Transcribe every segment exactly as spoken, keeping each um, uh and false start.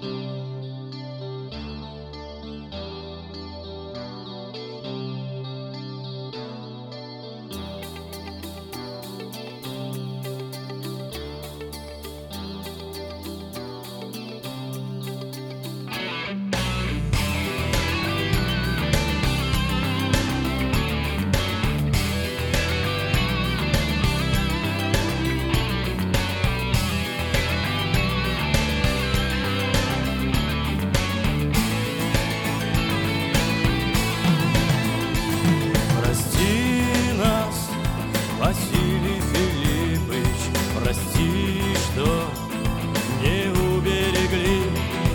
Василий Филиппович, прости, что не уберегли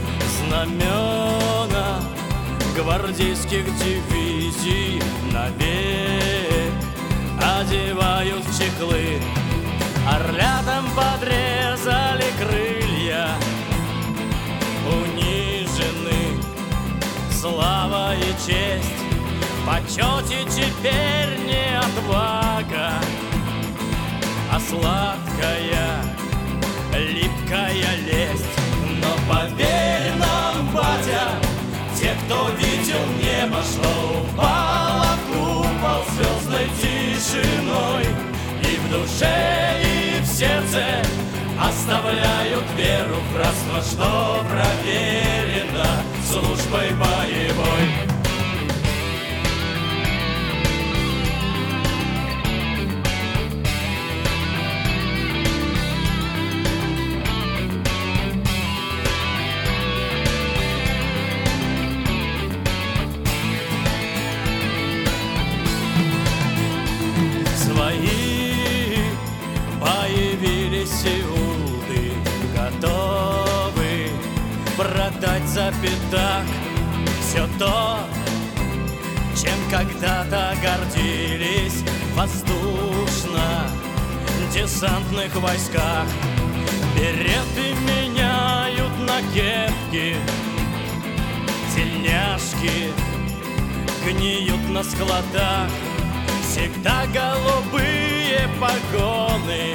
знамена гвардейских дивизий, навек одевают в чехлы, орлятам подрезали крылья, унижены слава и честь. В почете теперь не отвага, а сладкая, липкая лесть. Но поверь нам, батя, те, кто видел небо, что упало в купол звездной тишиной, и в душе, и в сердце оставляют веру в братство, что проверено службой боевой. Свои появились иуды, готовы продать за пятак все то, чем когда-то гордились в воздушно-десантных войсках. Береты меняют на кепки, тельняшки гниют на складах. Всегда голубые погоны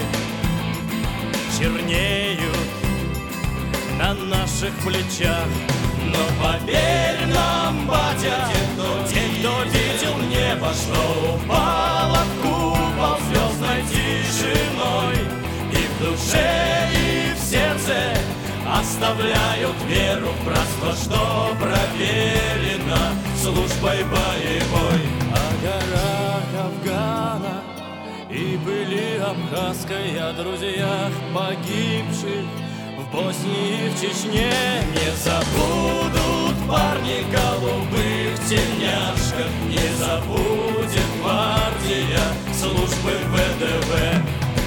чернеют на наших плечах. Но поверь нам, батя, те, кто, те, кто видел небо, что упало в купол звездной тишиной, и в душе, и в сердце оставляют веру в братство, что проверено службой боевой. О горах Афгана и пыли абхазской, о друзьях погибших в Боснии и в Чечне не забудут парни голубых тельняшках, не забудет гвардия службы вэ дэ вэ.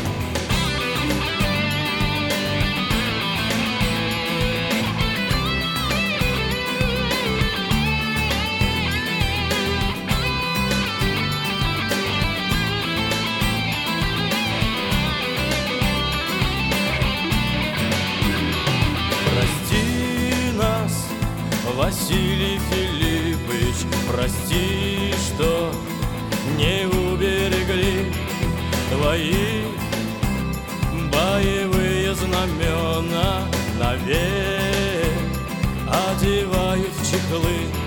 Василий Филиппович, прости, что не уберегли твои боевые знамена, навек одевают в чехлы.